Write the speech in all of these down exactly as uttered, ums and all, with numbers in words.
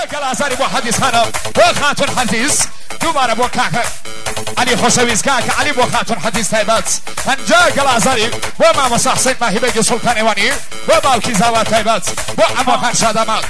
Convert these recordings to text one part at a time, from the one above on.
قلازاری بۆ حەدیث خانم بۆ خاتون حەدیث دووبارە بۆ کاکە علی خۆشەویست کاکە علی بۆ خاتون حەدیث تایبەت پەنجا گەلازاری بۆ مامۆستا حوسێن ماهی بەگی سوڵتان ئێوانی بۆ باوکی زاوا تایبەت بۆ عەمۆخان شادەمات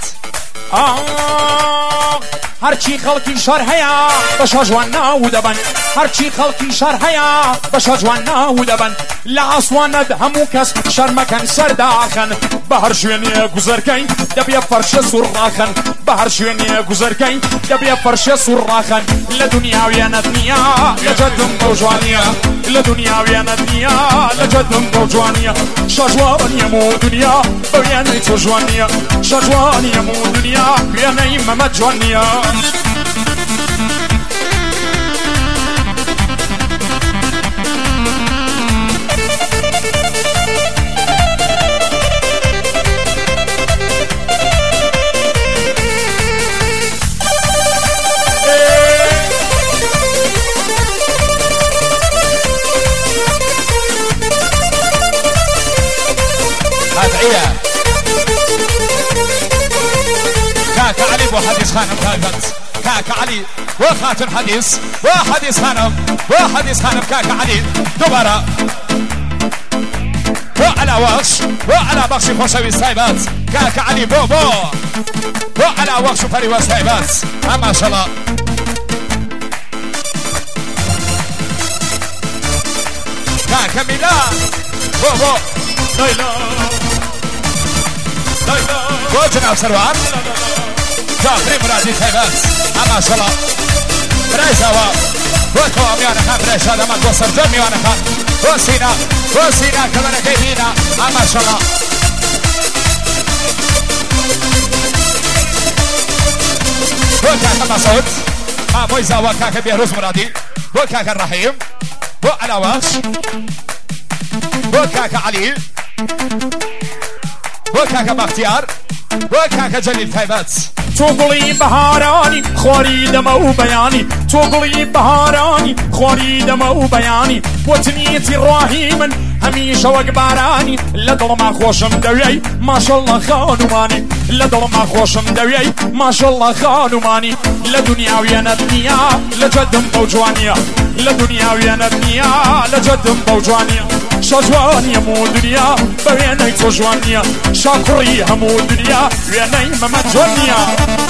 هەرچی خەڵکی شار هەیە بە شەژوان ناو دەبن هەرچی خەڵکی شار هەیە بە شەژوان ناو دەبن لە ئاسوانەت هەموو کەس شەرمەکەن سەرداخەن بە هەر شوێنێ گوزەرگەی دەبێ فەرشە سوڕاخەن بە هەر شوێنێ گوزەرگەی دەبێ فەرشە سوڕاخەن لە دنیاوێنت نییە لە جەدم بەو جوانیە لە دنیاوێنت نییە لە جەدم بەو جوانیە شەژوانی هەموو دنیا بە وێنەی تۆ جوان نییە شەژوانی هەموو دنیا وێنەی مەمەد جوان نییە كاكا علي بو حديث خانم تايبت كاكا علي وخاتم حديث وحديث خانم وحديث خانم كاكا علي دوباره وعلى وغش وعلى بخش خوشوي سايبات كاكا علي بو بو وعلى وغش فريوة سايبات ما شاء الله كاكا ميلا بو بو ليلى ليلى بو جناب سروان جعفري مرادي تايبات ما شاء الله براي سوا بو تواميانا خان براي شادما بو سرجر ميوانا خان بو سينا بو سينا كمان كيفينا ما شاء الله بو كاكا مسعود ما بو زوا كاكا بيهروز مرادي بو كاكا الرحيم بو علاواش بو كاكا علي بو كاكا باختيار بو كاكا جليل تايبات تۆگوڵی بەهارانی خۆری دەمە و بەیانی تۆگوڵی بەهارانی خۆری دەمە و بەیانی بۆتنیەتی ڕاهی من هەمیشە وەک بارانی لە دڵما خۆشم دەوێی ماشەڵڵا خانومانی لە دڵما خۆشم دەوێی ماشەڵڵا خانومانی لە دنیا وێنەت نییە لە جەدم بەو جوانیە لە دنیا وێنەت نییە لە جەدم بەو جوانیە شەجوانی هەموو دنیا بە وێنەی تۆ جوان نییە شاکوڕی هەموو دنیا وێنەی مەمەد جوان نییە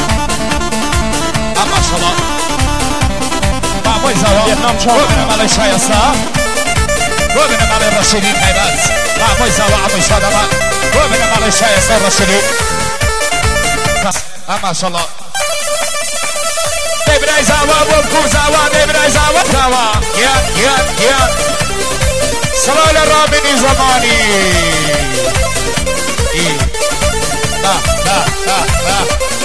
ما شاء الله بابای زوا ببینم علی شایسته ببینم علی رشیدی تایبت بابای زوا عموی شادمان ببینم علی شایسته رشیدی ما شاء الله دبرای زوا ببکو زوا دبرای زوا زوا گیان گیان گیان سلال رامینی زمانی لا لا لا لا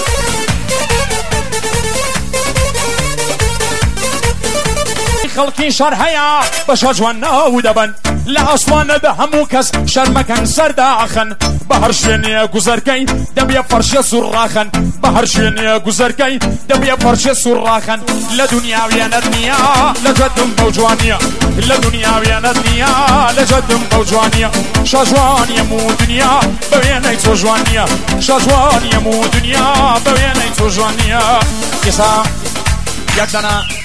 خەڵکی شەر هەیە بە شەجوان ناو دەبن لە ئاسوانەدا هەموو کەس شەرمەکەن سەرداخەن بە هەر شوێنێ گوزەرگەی دەبێ فەرشە سوڕاخەن بە هەر شوێنێ گوزەرگەی دەبێ فەرشە سوڕاخەن لە دنیا وێنەت نییە لە جەدم بەو جوانیە لە دنیا وێنەت نییە لە جەدم بەو جوانیە شەجوانی هەموو دنیا بە وێنەی تۆ جوان نییە شەجوانی هەموو دنیا بە وێنەی تۆ جوان نییە ئێستا یەک دانە